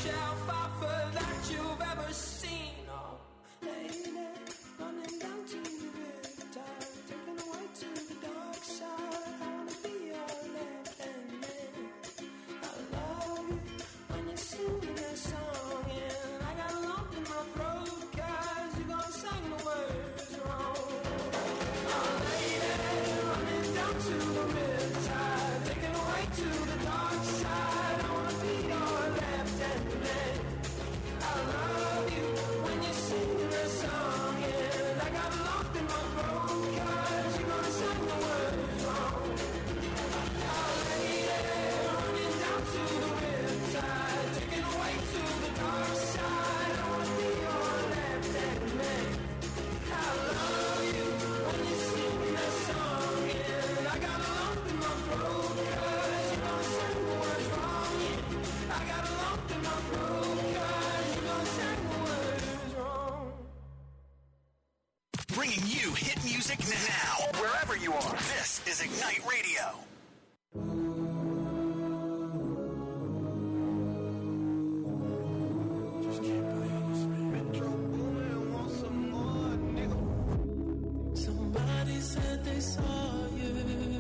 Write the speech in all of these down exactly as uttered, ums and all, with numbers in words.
shelf offer that you've ever seen. Oh, lady, running down to the riptide, taken away to the dark side. I wanna be your left hand man. I love you when you're singing that song, and I got a lump in my throat 'cause you gonna sing the words wrong. Oh, lady, running down to the riptide, taken away to the dark side. I wanna be your left hand man. I love you when you're singing that song, and I got a lump in my throat 'cause you're gonna sing the words wrong. Oh, lady, running down to the riptide, taken away to the dark side. I wanna be your left hand man. I love you when you're singing that song, and I got a lump in my throat 'cause you're gonna sing the words wrong. Yeah, I got a lump in my throat 'cause you're gonna sing the words wrong. Bringing you hit music now, wherever you are. This is Ignite Radio. Somebody said they saw you.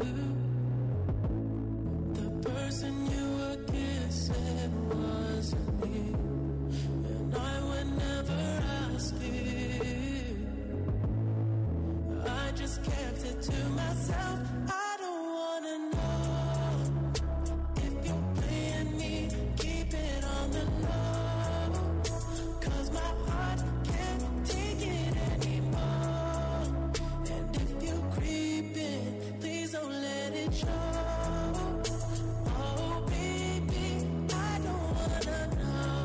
The person you were kissing wasn't me, and I would never ask you. I just kept it to myself. I don't wanna know if you're playing me. Keep it on the low, 'cause my heart can't take it anymore. And if you're creeping, please don't let it show. Oh, baby, I don't wanna know.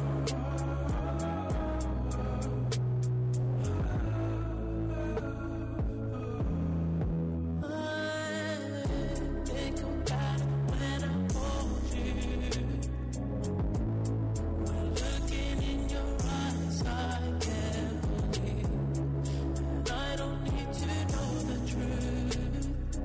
I think about it when I hold you. When looking in your eyes, I can't believe. And I don't need to know the truth.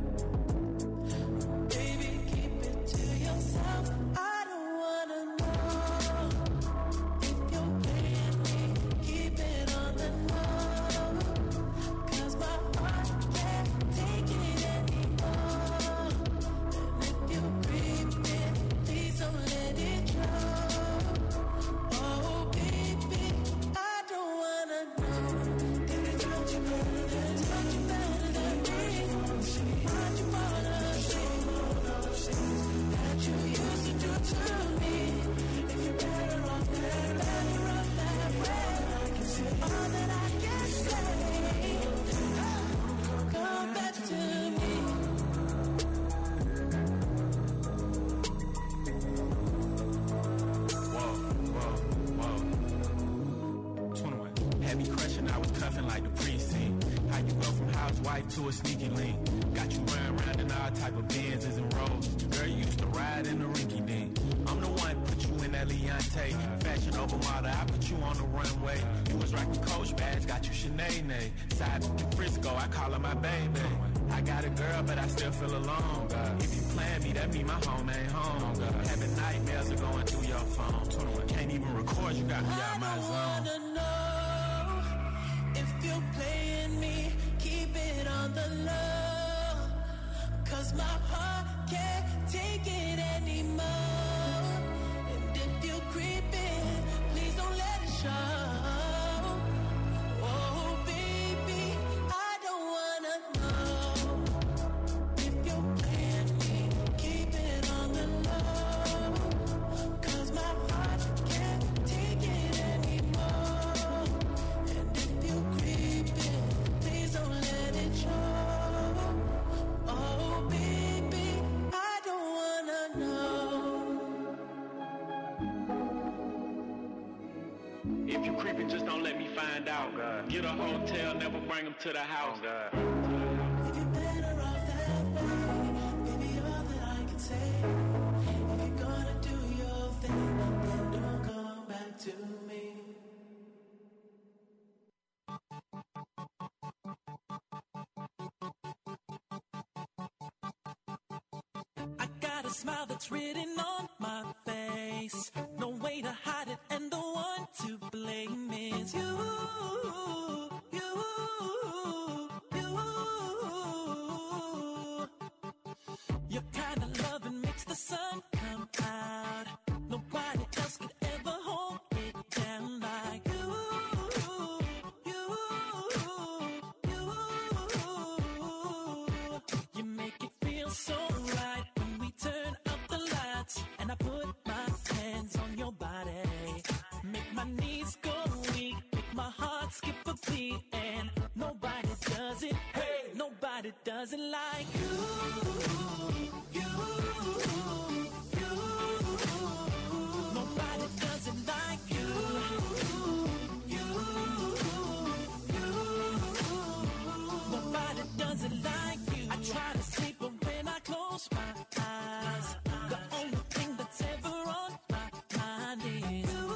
Baby, keep it to yourself. I don't wanna know if you're playing me. Keep it on the low, 'cause my heart can't take it anymore. And if you're creeping, please don't let it show. Oh, baby, I don't wanna know. Did it touch you better than touch you better than me? Find you for the things that you used to do to me. If you're better off that, better off that way. I can say all that I can say. Come back to me. Whoa, whoa, whoa. twenty-one. Had me crushing, I was cuffing like the precinct. How you go from housewife to a sneaky link? Got you running around in all type of Benzes and Rolls. Girl, you used to ride in the rinky dink. I'm the one put you in that Leontay. Fashion over model, I put you on the runway. You was rocking Coach bags, got you Sinead. Side in Frisco, I call her my baby. I got a girl, but I still feel alone. If you plan me, that mean my home ain't home. Having nightmares are going through your phone. Can't even record, you got me out my I zone. wanna know if you're playing me. Keep it on the low, 'cause my heart can't take it anymore. And if you're creeping, please don't let it show. Oh, baby, I don't wanna know if you're playing me. Keep it on the low, 'cause my heart can't take it anymore. And if you're creeping, please don't let it show. Oh, baby, I don't wanna know. If you creeping, just don't let me find out. Get a hotel, never bring them to the house. If you're better off that way, baby, all that I can say. If you're gonna do your thing, then don't come back to me. I got a smile that's written on my face. No way to hide it. nobody does it. Hey, nobody does it like you. You, you. Nobody does it like you. You, you. Nobody does it like you. I try to sleep, but when I close my eyes, the only thing that's ever on my mind is you.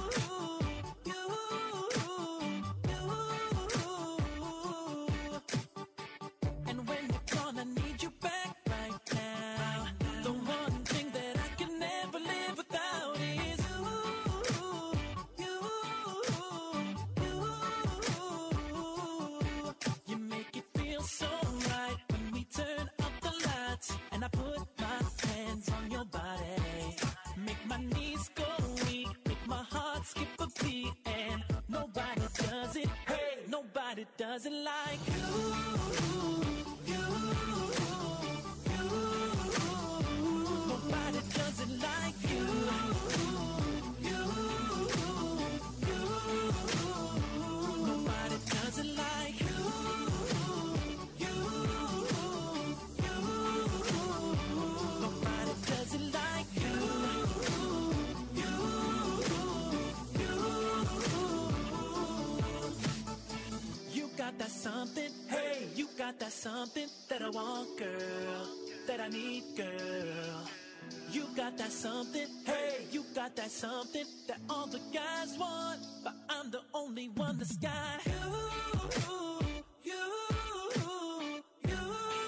And I put my hands on your body, make my knees go weak, make my heart skip a beat, and nobody does it, hey, nobody does it like you, you, you. Nobody does it like you, you, you. Nobody does it like you. That something, hey, you got that something that I want, girl, that I need, girl. You got that something, hey, you got that something that all the guys want, but I'm the only one that's got you, you, you, you.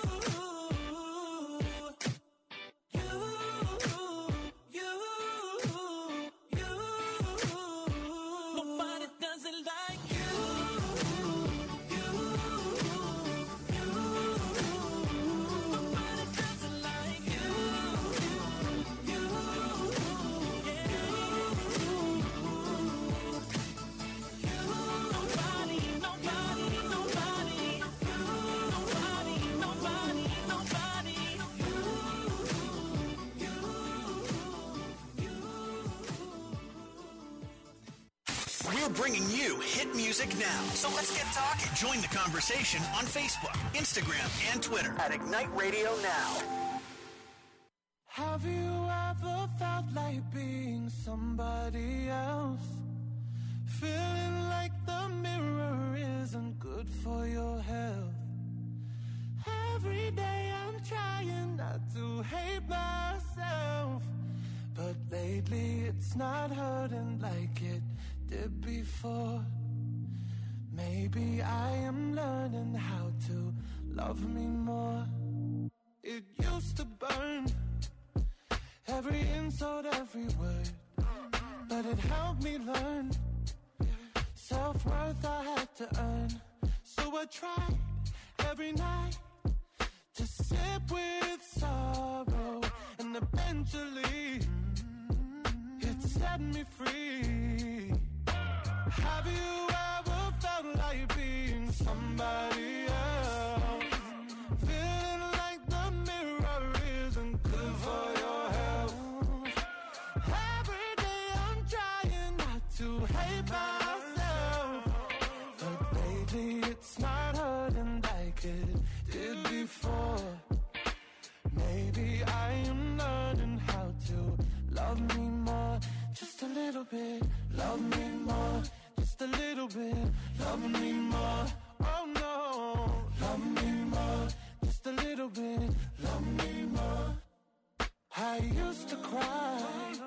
Nobody does it like you. We're bringing you hit music now. So let's get talking. Join the conversation on Facebook, Instagram, and Twitter at Ignite Radio Now. Have you ever felt like being somebody else? Feeling like the mirror isn't good for your health. Every day I'm trying not to hate myself, but lately it's not hurting like it did before. Maybe I am learning how to love me more. It used to burn, every insult, every word, but it helped me learn self-worth I had to earn. So I tried every night to sip with sorrow, and eventually it set me free. Have you ever felt like being somebody else? Feeling like the mirror isn't good for your health. Every day I'm trying not to hate myself, but lately it's not hurting like it did before. Maybe I am learning how to love me more, just a little bit. Love me more, just a little bit. Love me more, oh no. Love me more, just a little bit. Love me more. I used to cry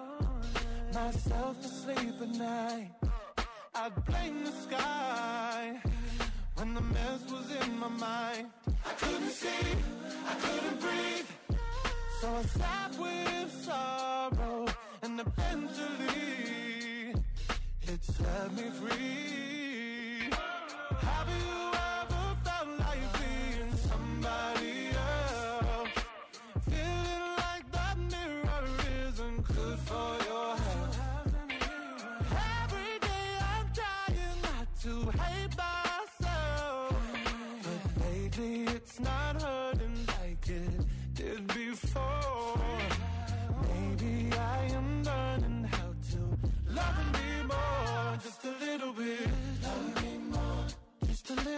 myself to sleep at night. I'd blame the sky when the mess was in my mind. I couldn't see, I couldn't breathe, so I sat with sorrow, and eventually it set me free. Have you ever felt like being somebody else? Feeling like that mirror isn't good for your health. Every day I'm trying not to hate myself, but lately it's not hurting like it did before. Maybe I am learning how to love me more, just a little bit.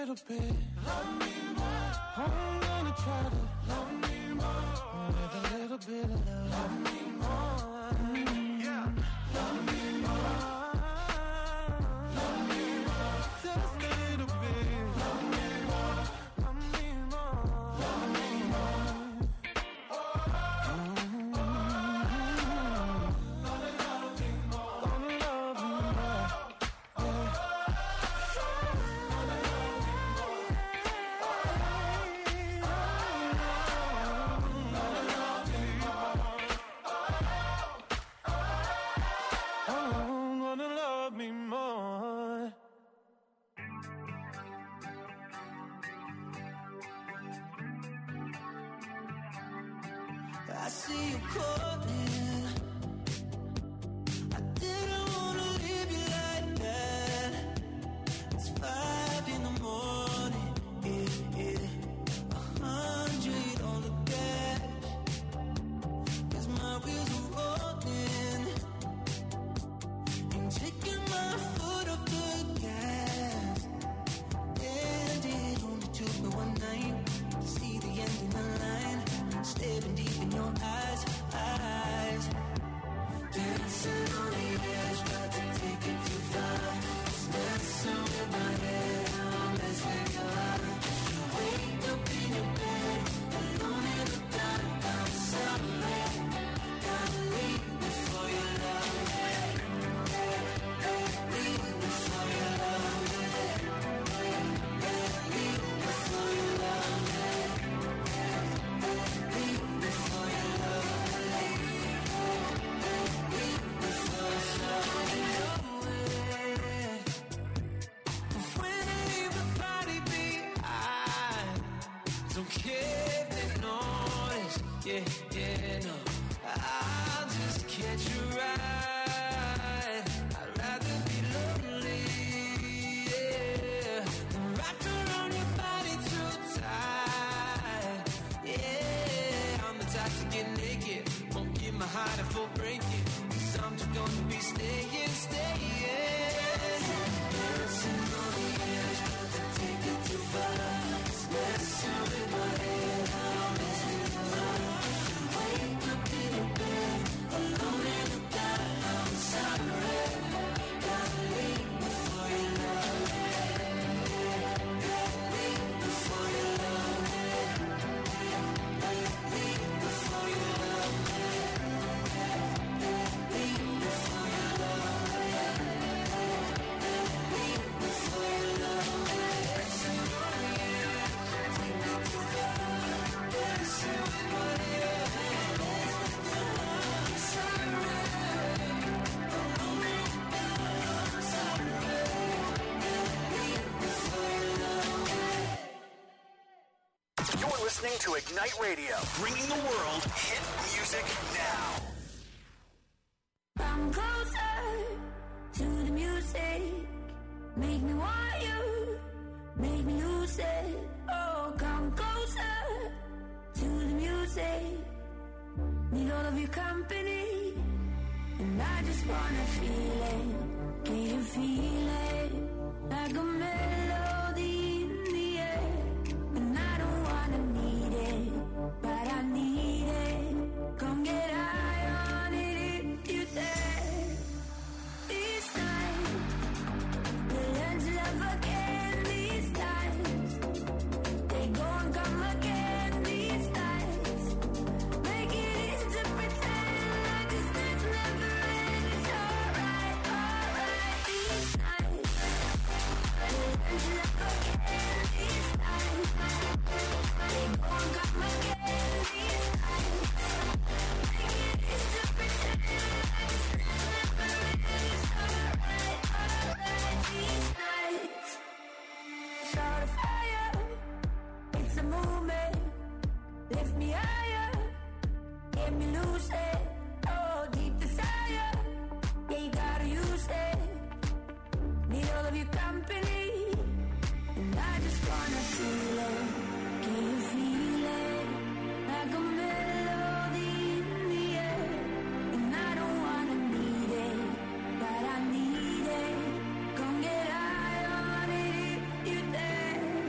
little bit. Love me more. I'm gonna try to love me more. With a little bit of love. Love me more. Mm-hmm. Yeah. Love me more. Love me more. Just a little bit. Love me more. Love me more. Love me more. Oh. Mm-hmm. Gonna love me more. Gonna love me more. I see you calling. I didn't wanna leave you like that. It's five in the morning, yeah, yeah. A hundred on the dash. 'Cause my wheels are rolling. Ain't taking my foot off the gas. And it only took me one night to see the end in the line. Staring deep in your eyes, eyes. Dancing on the edge, not to take it too far. It's messing with my head, I'm messing with your heart. Wake up in your bed, alone in the dark. I'm sorry, gotta leave before you love me. Leave before you love me. Leave before you love me. Yeah, yeah, no, I'll just catch you right. I'd rather be lonely, yeah. Wrapped around your body too tight, yeah. I'm the type to get naked, won't give my heart a full breaking. 'Cause I'm just gonna be staying, staying. Dancing on the edge, not to take it too far. It's messing with my head, I'm messing with my heart. Wake up in your bed, alone in the dark. I'm sorry, gotta leave before you love me. Leave before you love me. Leave before you love me. Leave before you love me. Leave before you love me. Dancing on the edge, take me too far. Dancing with my head. You're listening to Ignite Radio, bringing the world hit music now. Come closer to the music. Make me want you. Make me lose it. Oh, come closer to the music. Need all of your company. And I just wanna feel it. Can you feel it? Like a melody in the air. And I don't wanna need it, but I need it. Come get high on it if you're there. These nights, we'll learn to love again. These nights, they go and come again. These nights, make it easy to pretend like this night's never end. It's alright, alright. These nights, we'll learn to love again. These nights, they go and come again. These nights, make it easy to pretend like this night's never end. It's alright, alright. These nights, start a fire. It's a movement. Lift me higher. Get me loose it. Oh, deep desire. Yeah, you gotta use it. Need all of your company. And I just wanna feel it. Can you feel it? Like a melody in the air. And I don't wanna need it, but I need it. Come get high on it if you're there.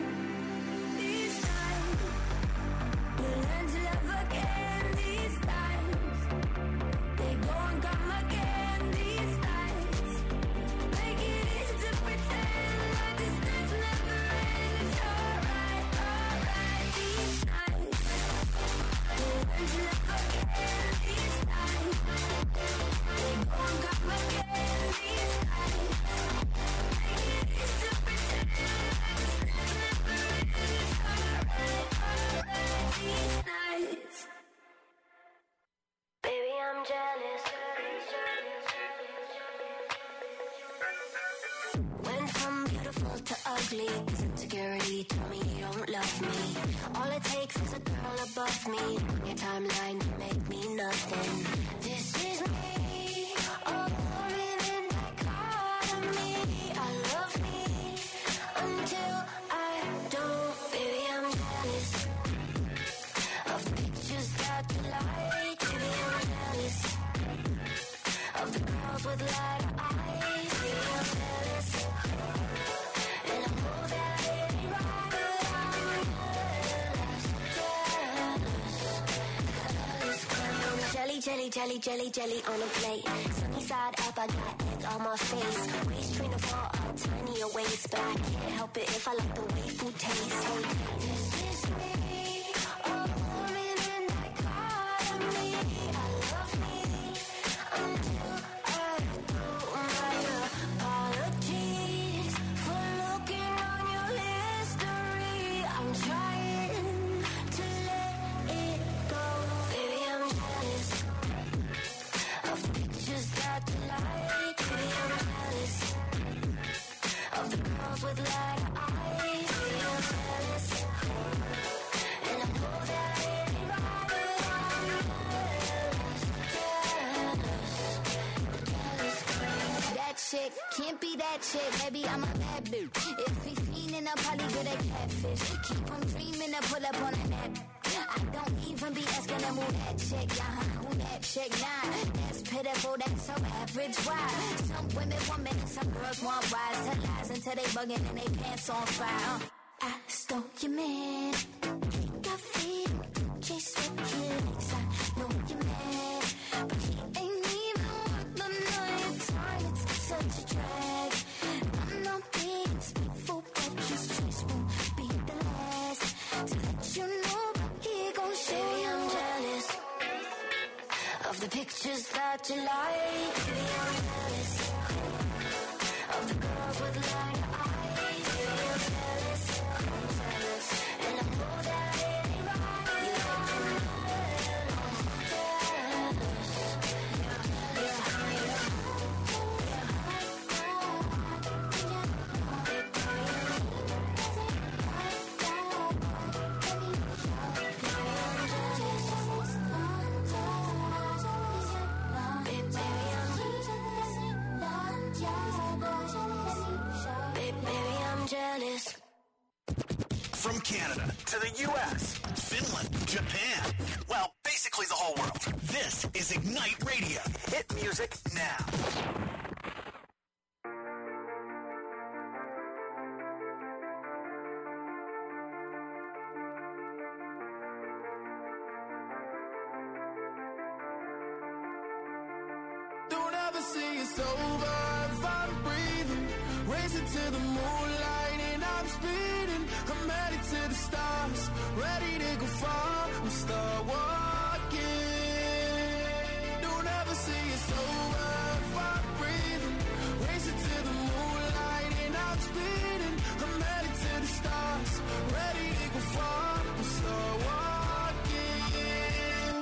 All it takes is a girl above me on your timeline to make me nothing. This is me, oh, falling in dichotomy. I love me until I don't. Baby, I'm jealous of the pictures that you like. Baby, I'm jealous of the girls with lighter eyes. Baby, I'm jealous, and I know that it ain't right, but I'm jealous, jealous, jealous. Jelly, jelly, jelly, jelly, jelly on a plate. Sunny side up, I got egg on my face. Waist train to fall up, tiny your waist, but I can't help it if I like the way food tastes. Hey, this is me, oh, falling in dichotomy. I love me until I do. My apologies for looking on your history. I'm trying to let it go. Baby, I'm jealous of the pictures that you like. Baby, I'm jealous of the girls with lighter eyes. Baby, I'm jealous, and I know that it ain't right, but I'm jealous, jealous, jealous. That chick can't be that chick, baby, I'm a bad bitch. If he fiendin', I'm probably good at catfish. Keep on dreaming to pull up on a nap. I don't even be asking to move that chick, uh-huh, who that chick, nah. That's pitiful, that's so average, why? Some women want men and some girls want wise. Tell lies until they bugging and they pants on fire, uh. I stole your man, think I feel, chase what he likes. I know you're mad, but he ain't even worth the night time. It's such a drag. I'm not being spiteful, but his choice won't be the last. To let you know, he gon' show you I'm jealous of the pictures that you like. Baby, I'm jealous of the girls with lighter eyes. Baby, I'm jealous, jealous, and I know that it ain't right. You like to know, jealous, jealous, jealous. From Canada to the U S, Finland, Japan, well, basically the whole world. This is Ignite Radio. Hit music now. Don't ever say it's over if I'm breathing. Racing to the moonlight and I'm speeding. I'm headed to the stars, ready to go far. I'm start walking. Don't ever say it's over if I'm breathing. Racing to the moonlight and I'm speeding. I'm headed to the stars, ready to go far. I'm start walking.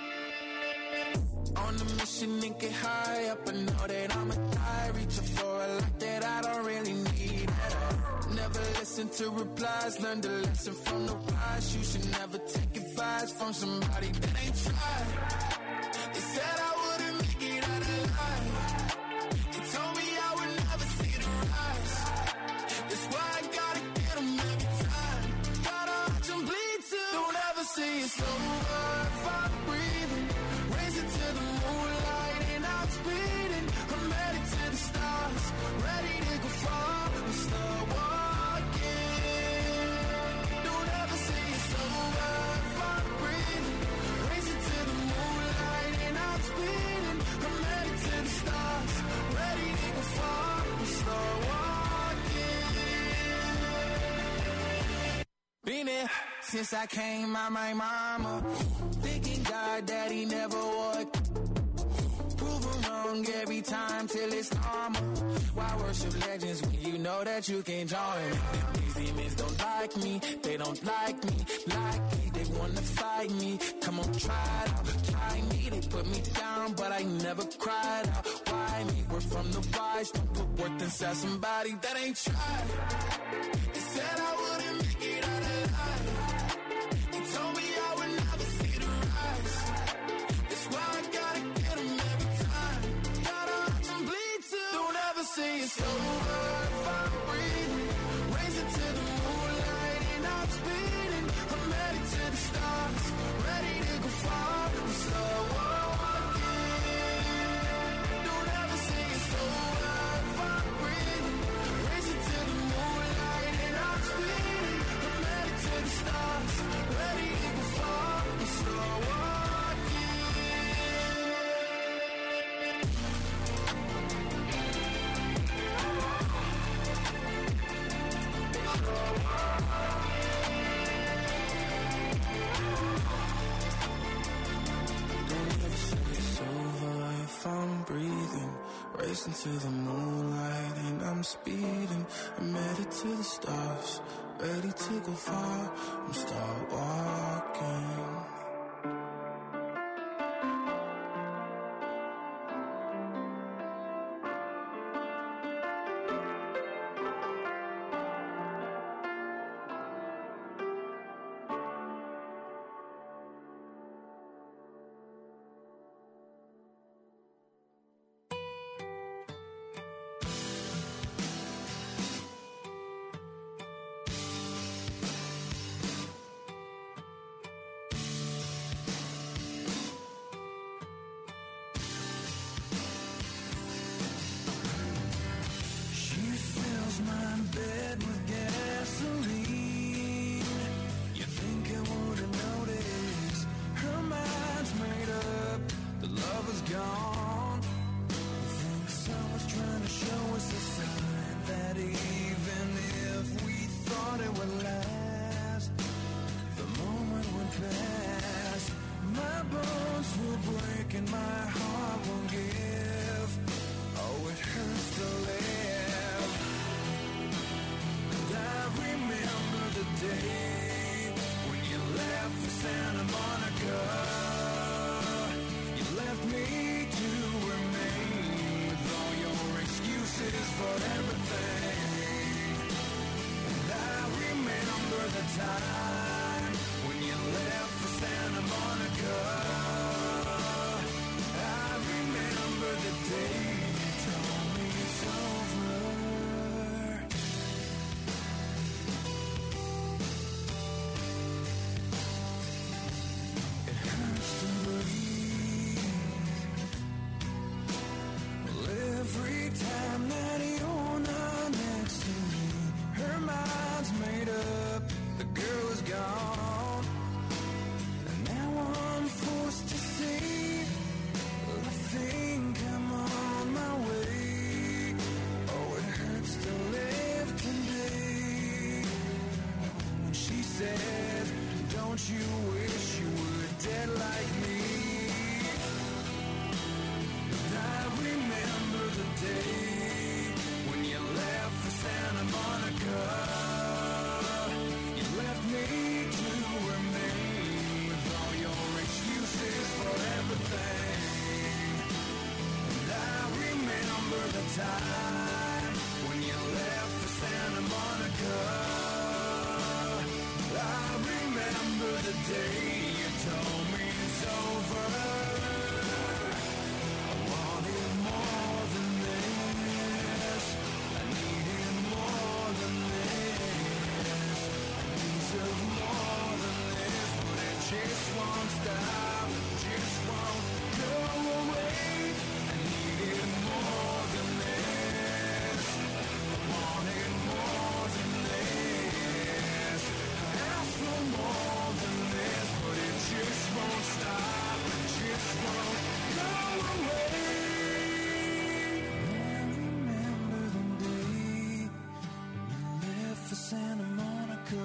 On a mission and get high up, I know that I'ma die. Reaching for a light that I don't really need at all. Never listen to replies, learn the lesson from the wise. You should never take advice from somebody that ain't tried. They said I wouldn't make it out alive. They told me I would never see the rise. That's why I gotta get them every time. Gotta watch them bleed too. Don't ever say it's over if I'm breathing. Racing to the moonlight and I'm speeding. I'm headed to the stars, ready to go far. I'm start walking. Don't ever say it's over if I'm breathing. Racing to the moonlight and I'm speeding. I'm headed to the stars, ready to go far. I'm start walking. Been there since I came out my mama. Thinking God that he never would. Proven wrong every time till it's normal. Why worship legends when you know that you can join? These demons don't like me, they don't like me, like me, they wanna fight me. Come on, try it out, try me. They put me down, but I never cried out. Why me? We're from the wise, don't put worth inside somebody that ain't tried. They said I wouldn't make it out alive. stars, ready to go far. We start walking. Don't ever say it's over if I'm breathing. Racing to the moonlight and I'm speeding. I'm headed to the stars, ready to go far. We start walking. If I'm breathing, racing to the moonlight and I'm speeding. I'm headed to the stars, ready to go far. I'm start walking. My bed with gasoline. You think I wouldn't notice? Her mind's made up, the love is gone. You think someone's trying to show us a sign that even if we thought it would last, the moment would pass. My bones will break and my heart will give. Oh, it hurts to live. I remember the day when you left for Santa Monica. You left me to remain with all your excuses for everything. And I remember the time when you left for Santa Monica. I remember the day you told me it's over. Every time that you're not next to me, her mind's made up, the girl is gone. And now I'm forced to say, I think I'm on my way. Oh, it hurts to live today. When she said, don't you wish you were dead like me? I remember the day when you left for Santa Monica. You left me to remain with all your excuses for everything. And I remember the time when you left for Santa Monica. I remember the day you told me it's over. Just won't stop, just won't go away. I needed more than this. I wanted more than this. I asked for more than this, but it just won't stop, just won't go away. I remember the day when you left for Santa Monica.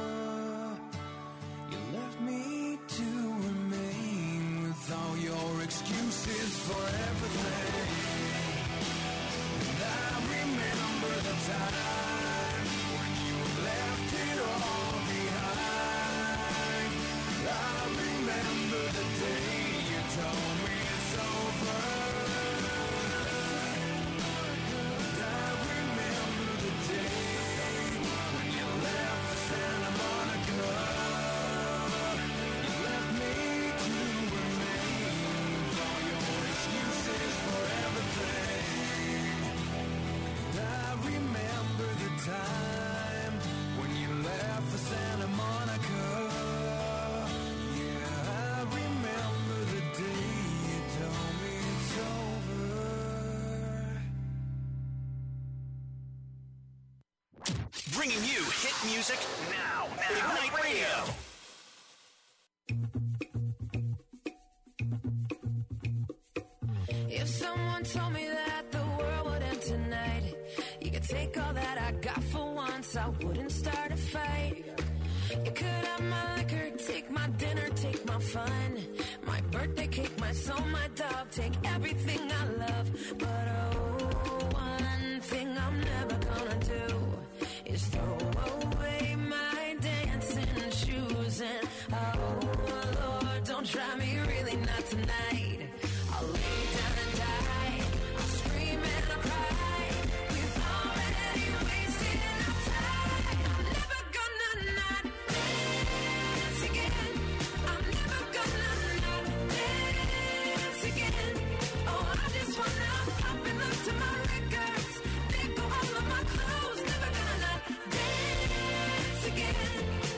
Me to remain with all your excuses for everything. And I remember the time when you left it all behind. I remember the day you told me it's over. And I remember the day when you left for Santa Monica. For everything, I remember the music now. now. Ignite Radio. If someone told me that the world would end tonight, you could take all that I got for once, I wouldn't start a fight. You could have my liquor, take my dinner, take my fun, my birthday cake, my soul, my dog, take everything I love. But oh, one thing I'm never gonna do is throw away my dancing shoes. And oh Lord, don't try me, really not tonight. I'll lay down and die, I'll scream and I'll cry. We've already wasted enough time. I'm never gonna not dance again. I'm never gonna not dance again. Oh, I just wanna up and look to my records. They go all of my clothes. Never gonna not dance again.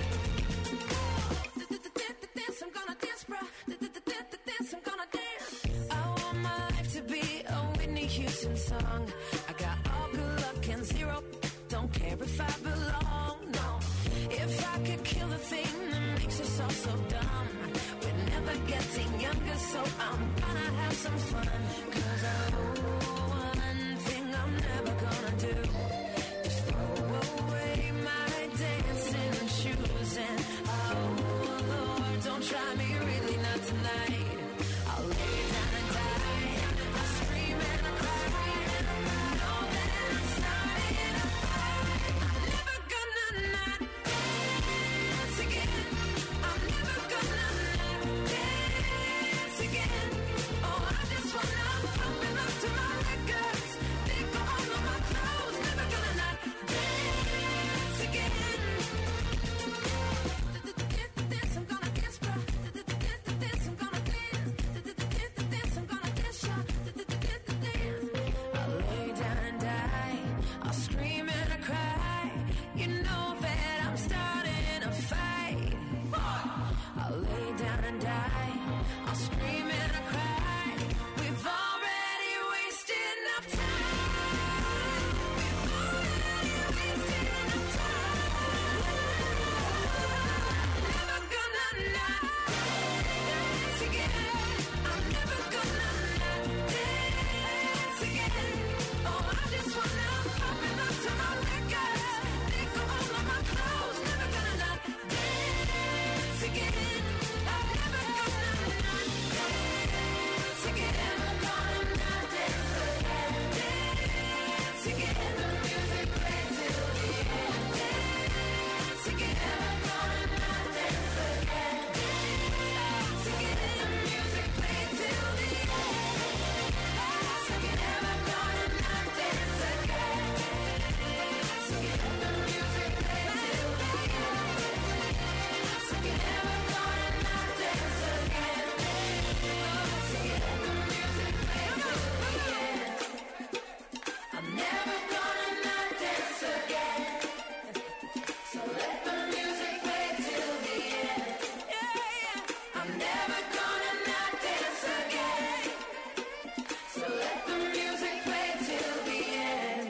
Dance, I'm gonna dance, bruh. Dance, I'm gonna dance. I want my life to be a Whitney Houston song. I got all good luck and zero. Don't care if I belong, no. If I could kill the thing that makes us all so dumb, we're never getting younger, so I'm gonna have some fun. Cause oh, one thing I'm never gonna do is throw away my dancing shoes. And oh Lord, don't try me, really not tonight. I'll lay down and die, I'll scream and I'll cry. Know that I'm starting a fight. I'm never gonna not dance again. I'm never gonna not dance again. Oh, I just wanna up and up to my records. They go all of my clothes. Never gonna not dance again. Dance, I'm gonna dance, bro. Dance, I'm gonna dance. Dance, I'm gonna dance, y'all. Dance. I'll lay down and die, I'll scream and I cry. You know that I'm starting a fight. I'll lay down and die, I'll scream and I cry. We've already wasted enough time. We've already wasted enough time. Never gonna not dance again. I'm never gonna not dance again. Oh, I just wanna up and up to my records. They go all of my clothes. Never gonna not dance again. I'm never gonna not dance again. I'm gonna not dance again. Dance again. The music plays till the end. Dance again. I'm gonna not dance again. Dance again. The music plays till the end. Dance again. I'm gonna not dance again. Dance again. The music plays till the end. Dance again. I'm gonna not dance again. Dance again. The music plays till the end. I'm never gonna not dance again. So let the music play till the end. Yeah, yeah. I'm never gonna not dance again. So let the music play till the end.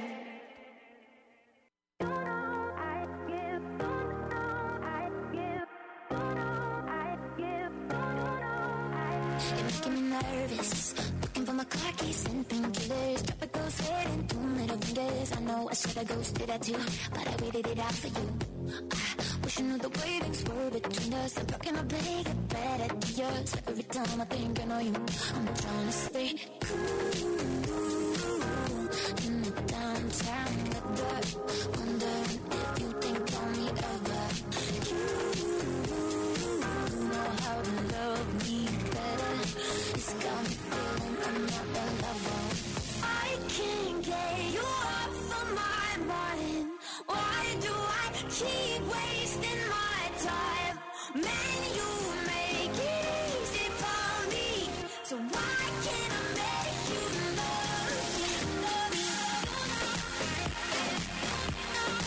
You're making me nervous. Looking for my car keys and painkillers. Tropicals heading through middle fingers. I know I should've ghosted at you, but I waited it out for you. I wish I knew the way things were between us. I'm broken my play, get better to yours. Every time I think I know you, I'm trying to stay cool in the downtown weather. Wondering if you think on me ever. You know how to love me better. It's got me feeling another level. I can't get you off of my mind. Why do I keep wasting my time? Man, you make it easy for me. So why can't I make you love me? Love me.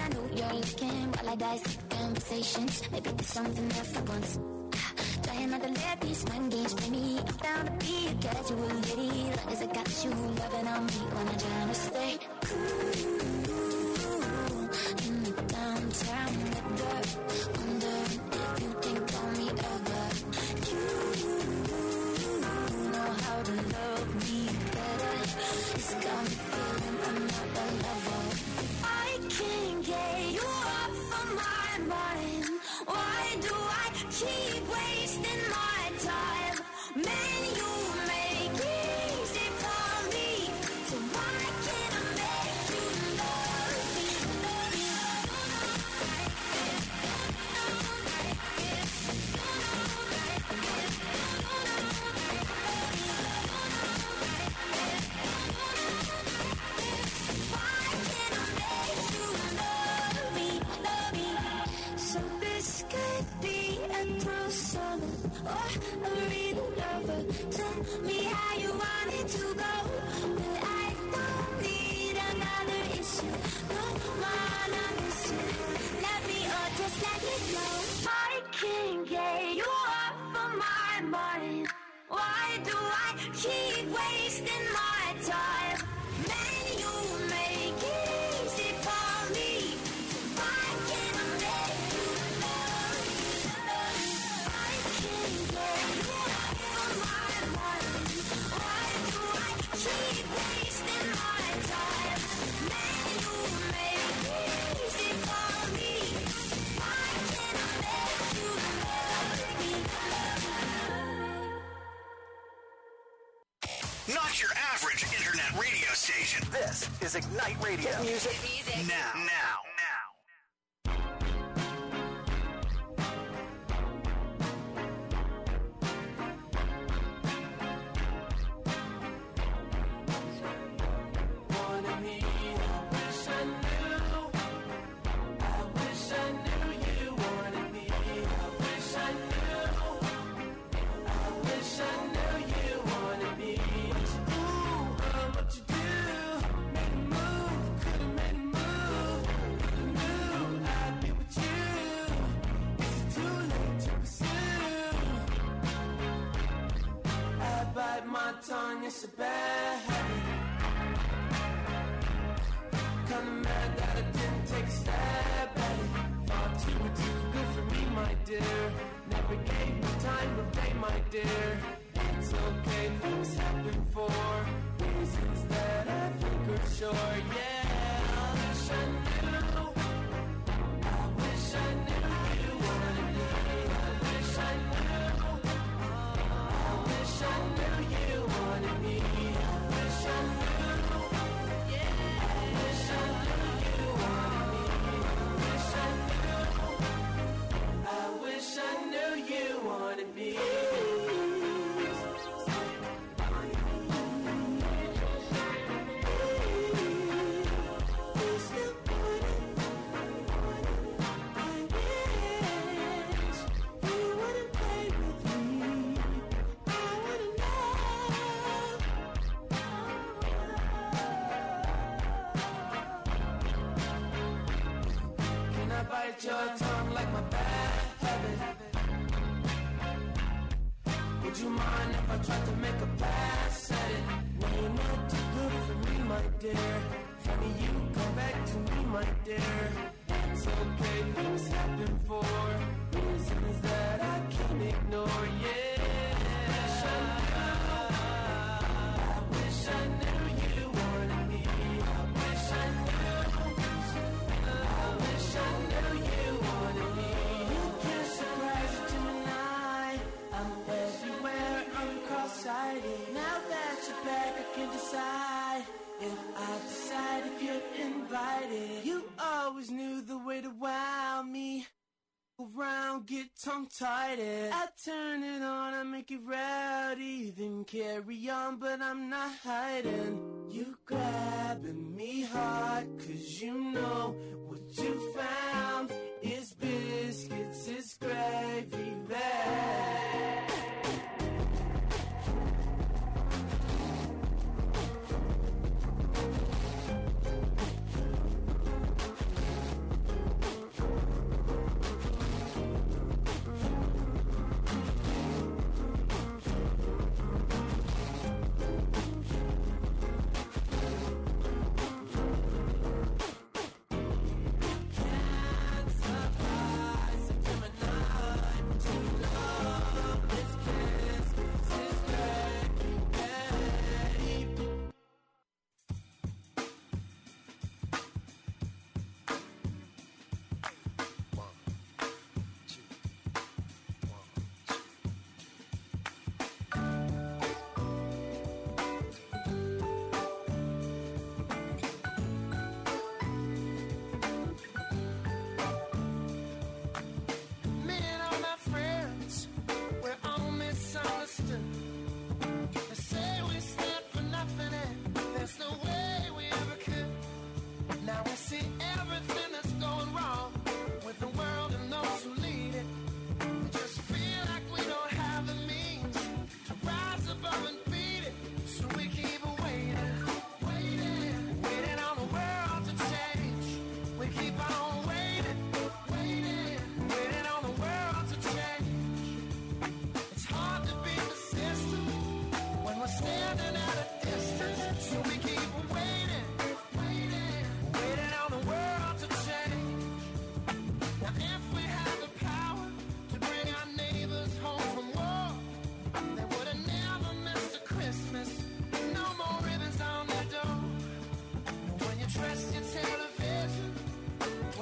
know you're looking while I dissect conversations. Maybe there's something there for once. Trying not to let these mind games play me. I'm down to be a casual lady. Long as I got you loving on me when I'm trying to stay cool. In the downtown weather, wondering if you think on me ever. You know how to love me better. It's got me feeling another level. I can't get you off of my mind. Why do I keep wasting my time? Man, you make it easy for me. So why can't I make you love me? Love me. Why can't I make you love me? Love me. So this could be a true summer or a real lover. Tell me how you want it to go, but I don't need another issue. No one I miss you. Let me or just let me go. I can't get you off of my mind. Why do I keep wasting my time? Man, you make it easy for me. So why can't I make you love me? I can't get you off of my mind. Why do I keep wasting my time? Man, you make it easy for me. Why can't I make you love me? Not your average internet radio station. This is Ignite Radio. Music. Now. Now. Now. Wanted me, I wish I knew. I wish I knew you wanted me. I wish I knew. I wish I knew you wanted me. Ooh, uh, what you do? Made a move, could've made a move. You knew I'd be with you. Is it too late to pursue? I bite my tongue, it's a bad habit. Kinda mad that I didn't take a stab at it. Thought you were too good for me, my dear. Never gave me time of day, my dear. It's okay, things happen for reasons that I think are sure. Yeah, I wish I knew. I wish I knew you wanted me. I wish I knew. I wish I knew you wanted me. I wish I knew. Yeah, I wish I knew you wanted me. I wish I knew. I wish I knew you wanted me. Can I bite your tongue like my bad habit? Would you mind if I tried to make a pass at it? No, you're not too good for me, my dear. Funny you come back to me, my dear. It's okay, things happen for reasons that I can't ignore. Yeah, I wish I knew you wanted me. I wish I knew. I wish I knew you wanted me. You can't surprise a Gemini. I'm everywhere, I'm cross-sighted. Now that you're back, I can decide if I decide if you're invited. You always knew the way to wow me. Around, get tongue-tied. I turn it on, I make it rowdy. Then carry on, but I'm not hiding. You grabbing me hard, cause you know what you found is biscuits, it's gravy bag.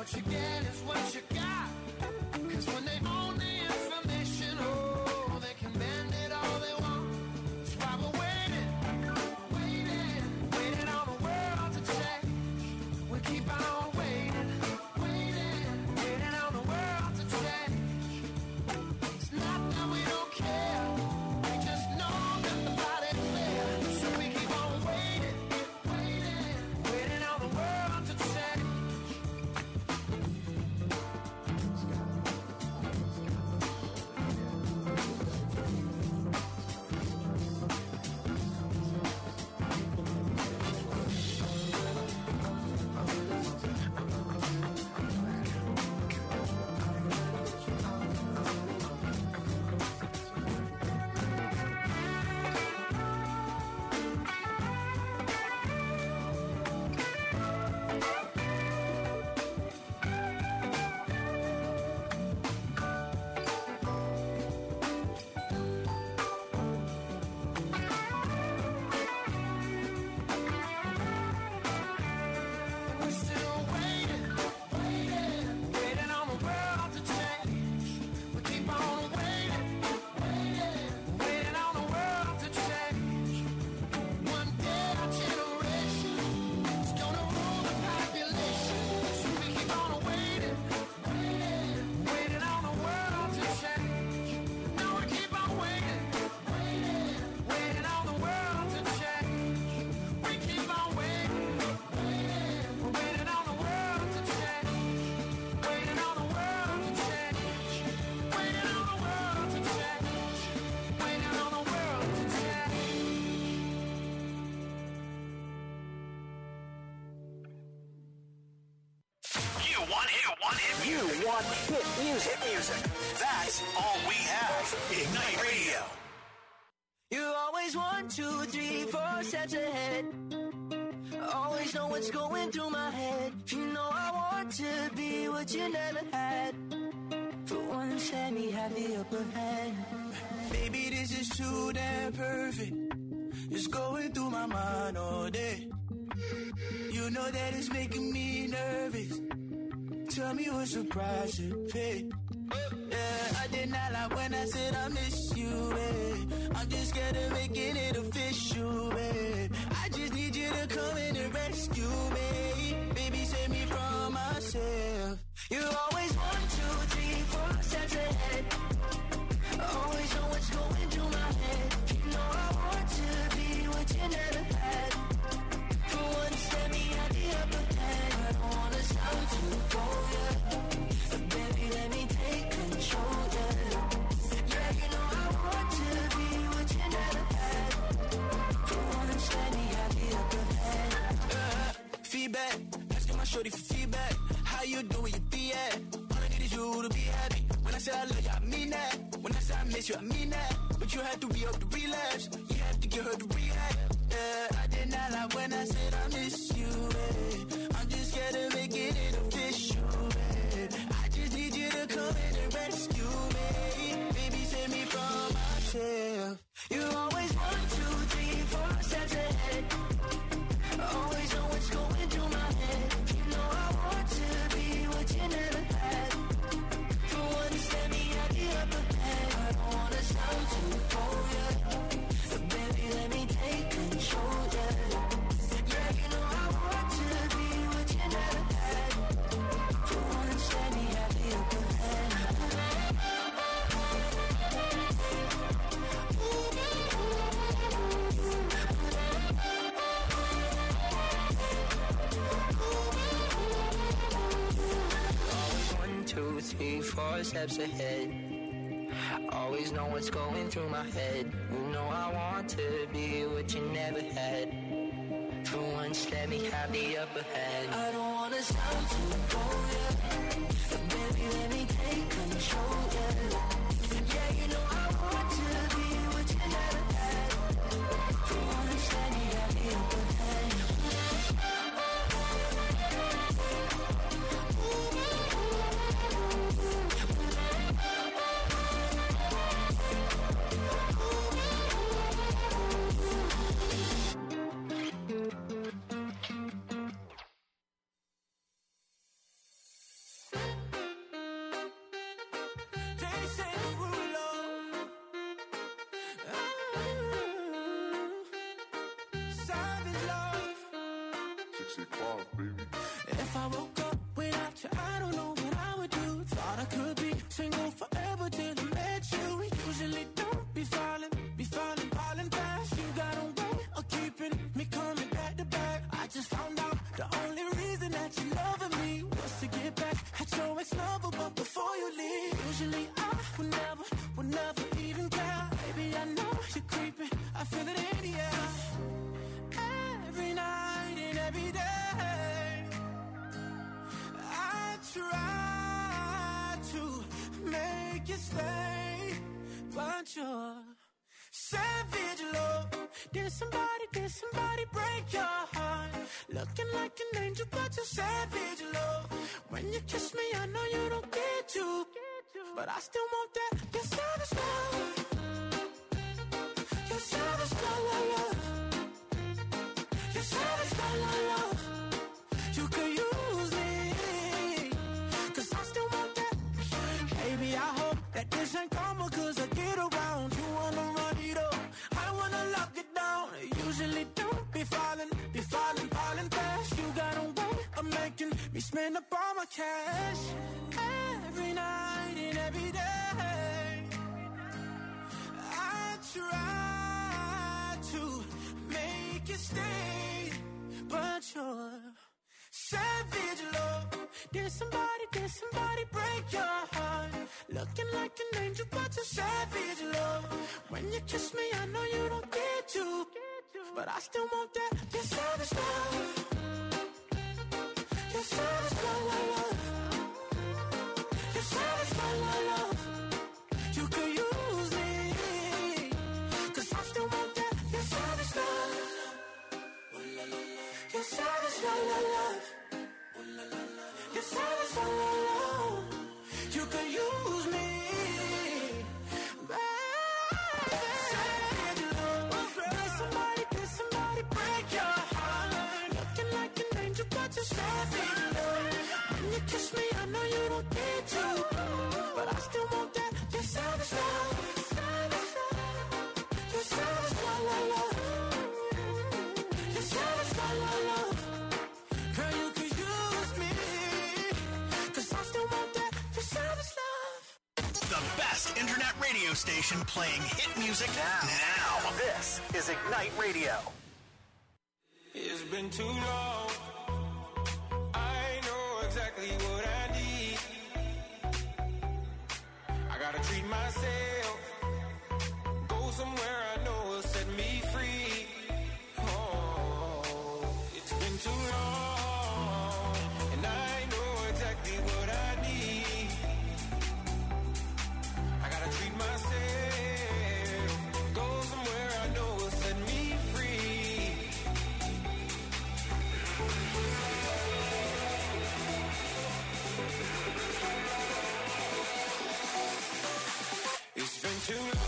what you get is what you got. Cause when they own the information, oh, they can bend it all they want. That's why we're waiting, waiting, waiting on the world to change. We keep on waiting, waiting, waiting on the world to change. It's not that we don't care, we just know that the body's fair. So we keep on waiting, waiting, waiting on the world to change. We're still waiting, waiting, waiting on the world to change. We keep on waiting, waiting, waiting on the world to change. One day our generation is gonna rule the population. So we keep on waiting, waiting, waiting on the world to change. No, we keep on waiting, waiting, waiting on the world to change. We keep on waiting, waiting, waiting on the world to change. Waiting on the world to change. Waiting on the world to change. Waiting on the world to change. You want hit, want hit, you want hit music, hit music. That's all we have. Ignite Radio. You always one, two, three, four steps ahead. Always know what's going through my head. You know I want to be what you never had. For once, let me have the upper hand. Baby, this is too damn perfect. It's going through my mind all day. You know that it's making me nervous. Tell me what surprise it pay. Yeah, I did not lie when I said I miss you, babe. I'm just scared of making it official, babe. I just need you to come in and rescue me. Baby, save me from myself. You always one, two, three, four steps ahead. Always know what's going through my head. You know I want to be what you never had. For once, let me have the upper hand. I don't wanna sound too bold, yeah. But baby, let me take control, yeah. Yeah, you know I want to be what you never had. For once, let me have the upper hand. Uh, feedback, asking my shorty for feedback. How you doing, you be at? All I need is you to be happy. When I say I love you, I mean that. When I say I miss you, I mean that. But you had to be up to relapse. You have to get her to react. Yeah, I did not lie when I said I miss you, babe. I'm just scared of making it official, babe. I just need you to come in and rescue me. Baby, save me from myself. You always one, two, three, four steps ahead. Always know what's going through my head. You know I want to be what you never had. For once, let me have the upper hand. I don't wanna sound too cold, yeah. But baby, let me take control, yeah. Yeah, you know I want to be what you never had. For once, let me have the upper hand. One, two, three, four steps ahead. Always know what's going through my head. You know I want to be what you never had. For once, let me have the upper hand. I don't wanna sound too bold, yeah. But baby, let me take control, yeah. Yeah, you know I want to be what you never had. For once, let me have the upper hand. woke up without you, I don't know what I would do. Thought I could be single forever till I met you. Usually don't be falling, be falling, falling fast. You got a way of keeping me coming back to back. I just found out the only reason that you loving me was to get back at your ex-lover, but before you leave, usually I would never, would never even care. Baby, I know you're creeping, I feel it in the air. Every night and every day, I try to make you stay, but you're savage love. Did somebody, did somebody break your heart? Looking like an angel, but you're savage love. When you kiss me, I know you don't get to, but I still want that. You're savage love. You're savage love, love, love. You're savage love, love, love. You could use me, cause I still want that. Baby, I hope that this ain't karma, cause I get around. You wanna run it up, I wanna lock it down. Usually don't be falling, be falling, falling fast. You got a way of making me spend up all my cash. Every night and every day, I try to make you stay, but you're savage love. Did somebody, did somebody break your heart? Looking like an angel, but you're savage love. When you kiss me, I know you don't get to, but I still want that. You're savage love. You're savage love, love, love. You're savage love, love, love. You could use me, cause I still want that. You're savage love. You're savage love, love, love. You're savage love, love, love. You could use me, baby. Savage love. Did somebody, did somebody break your heart? Looking like an angel, but you're savage love. When you kiss me, I know you don't get to, but I still want that. You're savage love. You're savage love, love, love. You're savage love, love, love. Girl, you could use me, cause I still want that. You're savage love. The best internet radio station playing hit music now. Now, this is Ignite Radio. It's been too long. I know exactly what I need. I gotta treat myself. Go somewhere I know will set me free. Oh, it's been too long. And I know exactly what I need. I gotta treat myself. Go somewhere I know will set me free. It's been too long.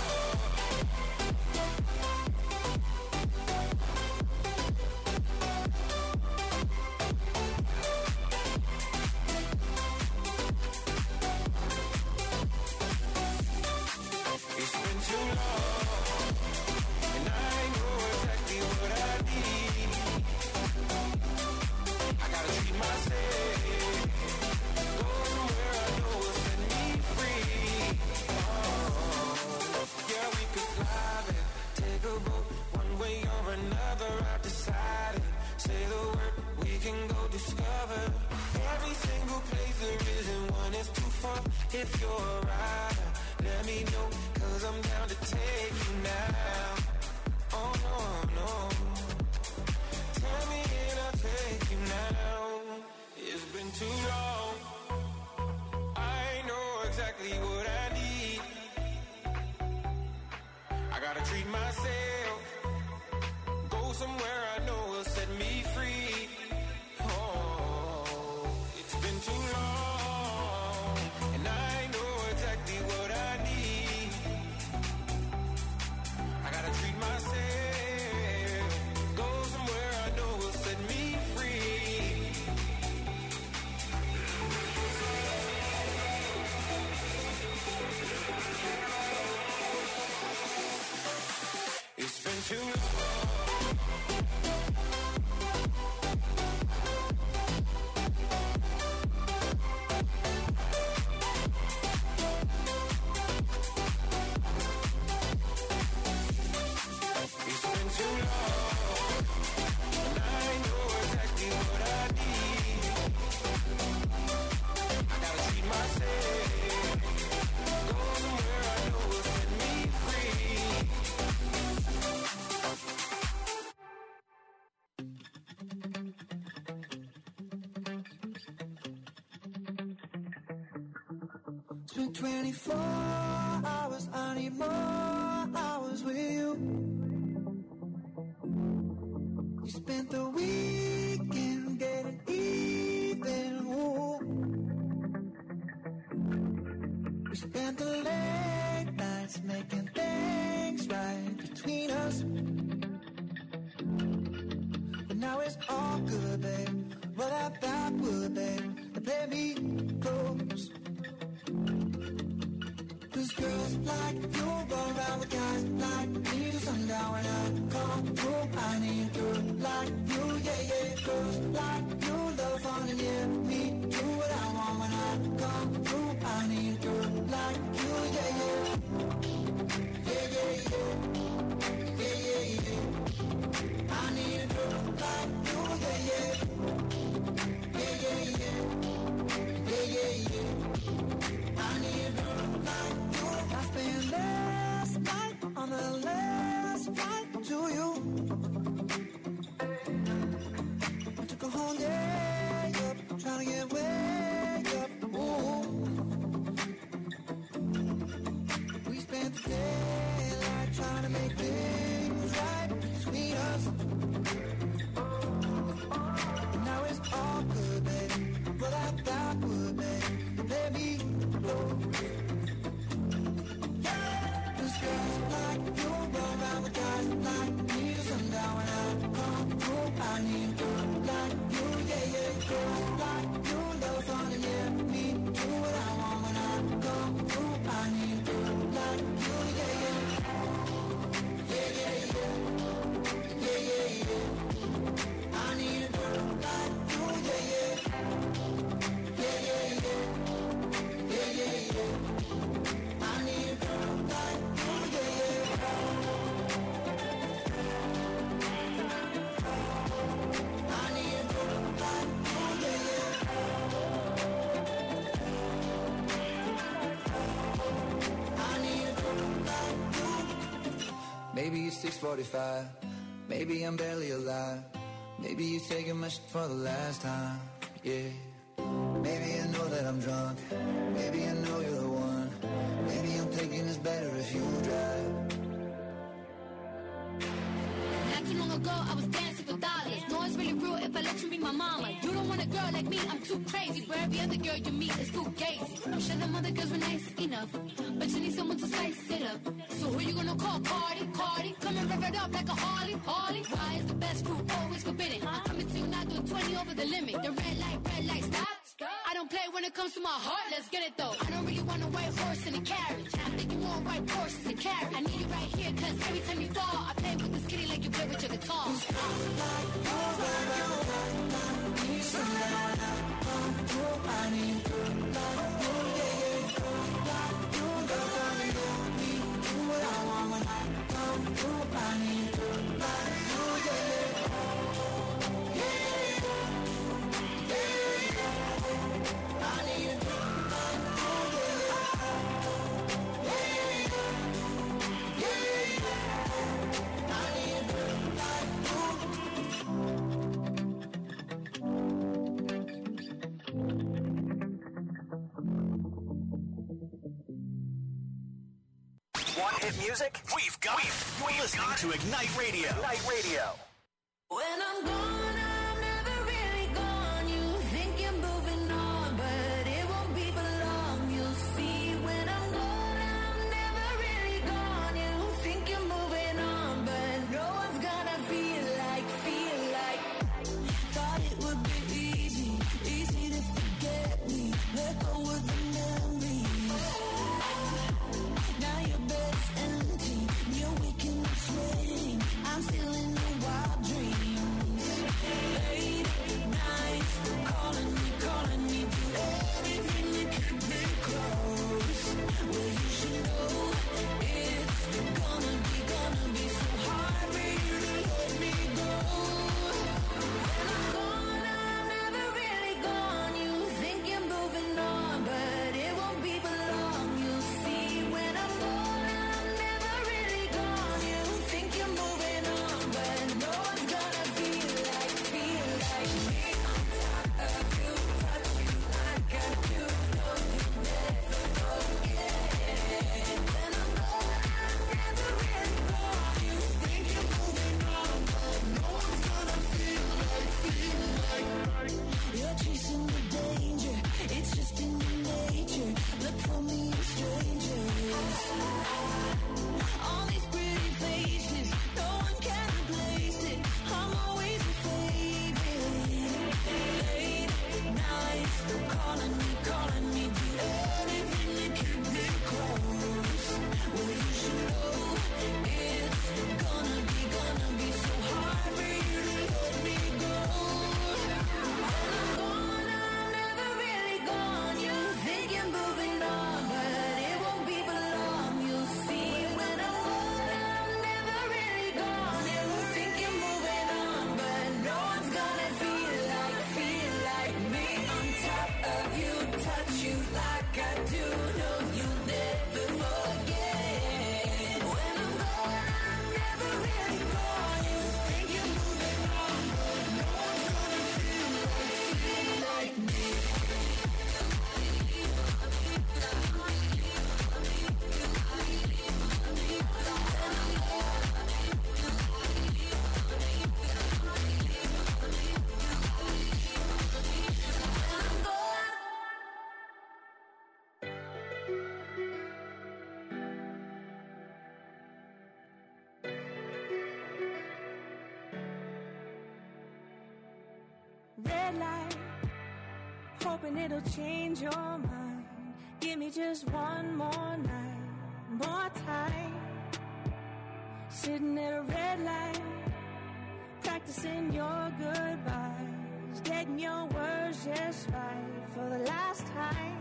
It's been too long, and I know exactly what I need. I gotta treat myself. Go somewhere I know will set me free. Oh, yeah, we could fly there, take a boat, one way or another. I've decided. Say the word, we can go discover every single place there isn't one. It's too far. If you're a rider, let me know, cause I'm down to take you now. Oh no, no. Tell me and I'll take you now. It's been too long. I know exactly what I need. I gotta treat myself. Go somewhere I know will set me free. Oh, it's been too long, and I know exactly what I need. I gotta treat myself. Go somewhere I know will set me free. It's been twenty-four hours, I need more hours with you. You spent the weekend getting even, ooh. We spent the late nights making things right between us. But now it's all good, babe. What I thought would, babe. They play me close. Cause girls like you run around with guys like me till sundown. When I come through, I need a girl like you, yeah, yeah. Girls like you love fun and yeah, me do what I want. When I come through, I need a girl like you, yeah, yeah. Yeah, yeah, yeah. Yeah, yeah, yeah. I need a girl like you, yeah, yeah. Yeah, yeah, yeah. Yeah, yeah, yeah. I need a girl like you. I spent last night on the last flight to you. I took a whole day up, trying to get way up. Ooh. We spent the daylight trying to make things right between us. And now it's all good, baby. What I thought would, baby. Let me go. Cause girls like you run around with guys like me till sundown. When I come through, I need a girl like you, yeah, yeah. Girls like you love fun and yeah, me do what I want. When I come through, I need a girl like you, yeah, yeah. Yeah, yeah, yeah. Yeah, yeah, yeah. I need a girl like you, yeah, yeah. Yeah, yeah, yeah. Yeah, yeah, yeah. I need a girl like you, yeah, yeah. I need a girl like you, yeah, yeah. I need a girl like you. Maybe it's six forty-five. Maybe I'm barely alive. Maybe you're taking my shit for the last time, yeah. Maybe I know that I'm drunk. Maybe I know you're the one. Maybe I'm thinking it's better if you drive. Not too long ago, I was dancing for dollars. No, it's really real if I let you be my mama. You don't want a girl like me, I'm too crazy. For every other girl you meet is too gazy. I'm sure them other girls were nice enough, but you need someone to spice it up. So who you gonna call? Cardi, Cardi. Come and rev it up like a Harley, Harley. Why is the best fruit always forbidden? I'm coming to you now doing twenty over the limit. The red light, red light, stop. I don't play when it comes to my heart, let's get it though. I don't really want a white horse in a carriage. I'm thinking more white horses and carriage. I need you right here, cause every time you fall, I play with this kitty like you play with your guitar. I need a girl like you, yeah, yeah. Girl like you, girl like you. Me do what I want when I come through. I need a girl like you, yeah, yeah. Yeah, yeah, yeah, yeah. I need a girl like you, yeah, yeah. Yeah, yeah, yeah. I need a girl like you. Want hit music? We've got it. You're listening to Ignite Radio. Ignite Radio. When I'm gone, I'm never really gone. You think you're moving on, but it won't be for long. You'll see when I'm gone, I'm never really gone. You think you're moving on, but no one's gonna feel like, feel like. Thought it would be easy, easy to forget me. Let go of the memories. Now your bed's empty, you're waking up sweating. I'm still in your wild dreams. hoping it'll change your mind. Give me just one more night, more time. Sitting at a red light, practicing your goodbyes, getting your words just right for the last time.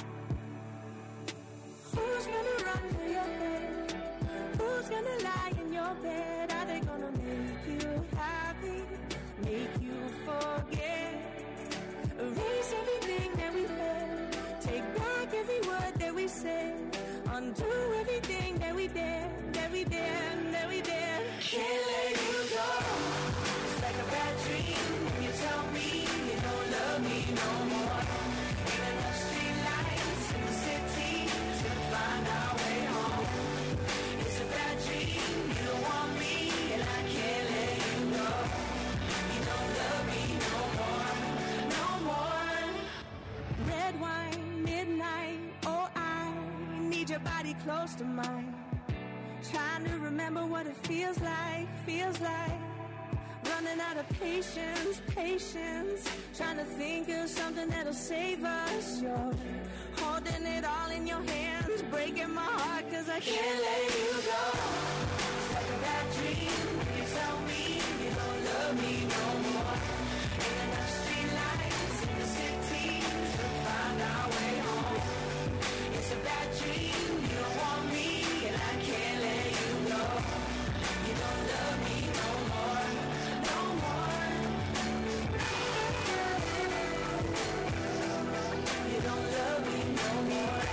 Who's gonna run for your head? Who's gonna lie in your bed? Are they gonna make you happy, make you forget? Erase everything that we had, take back every word that we said, undo everything that we did, that we did, that we did. Can't let you go. It's like a bad dream when you tell me you don't love me no more. Ain't enough street lights in the city to find our way home. It's a bad dream, you don't want me, and I can't let you go. You don't love me no more, no more. Red wine, midnight, oh I need your body close to mine. Trying to remember what it feels like, feels like. Running out of patience, patience. Trying to think of something that'll save us. You're holding it all in your hands, breaking my heart cause I can't let you go. It's like a bad dream when you tell me you don't love me no more. Ain't enough street lights in the city to find our way home. It's a bad dream, you don't want me, and I can't let you go. You don't love me no more, no more. You don't love me no more,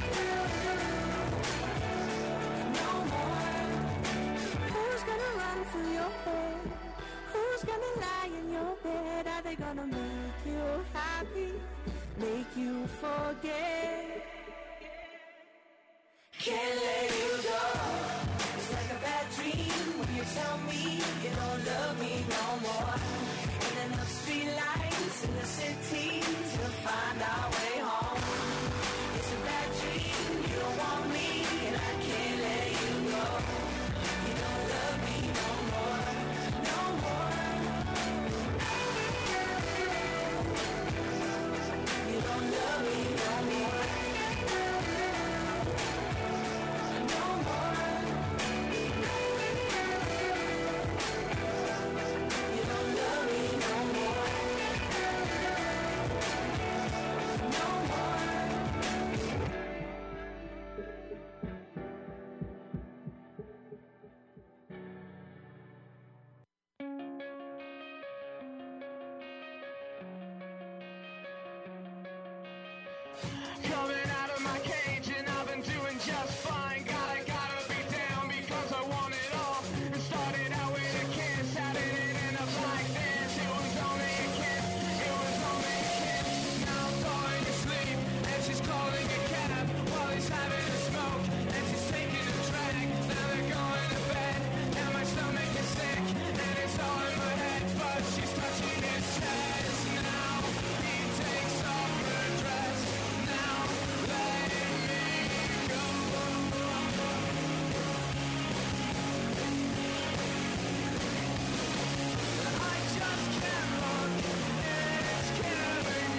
no more. Who's gonna run for your head? Who's gonna lie in your bed? Are they gonna make you happy, make you forget? Can't let you go. It's like a bad dream when you tell me you don't love me no more. Ain't enough street lights in the city to find our way home. It's a bad dream, you don't want me, and I can't let you go. You don't love me no more, no more. You don't love me no more. Coming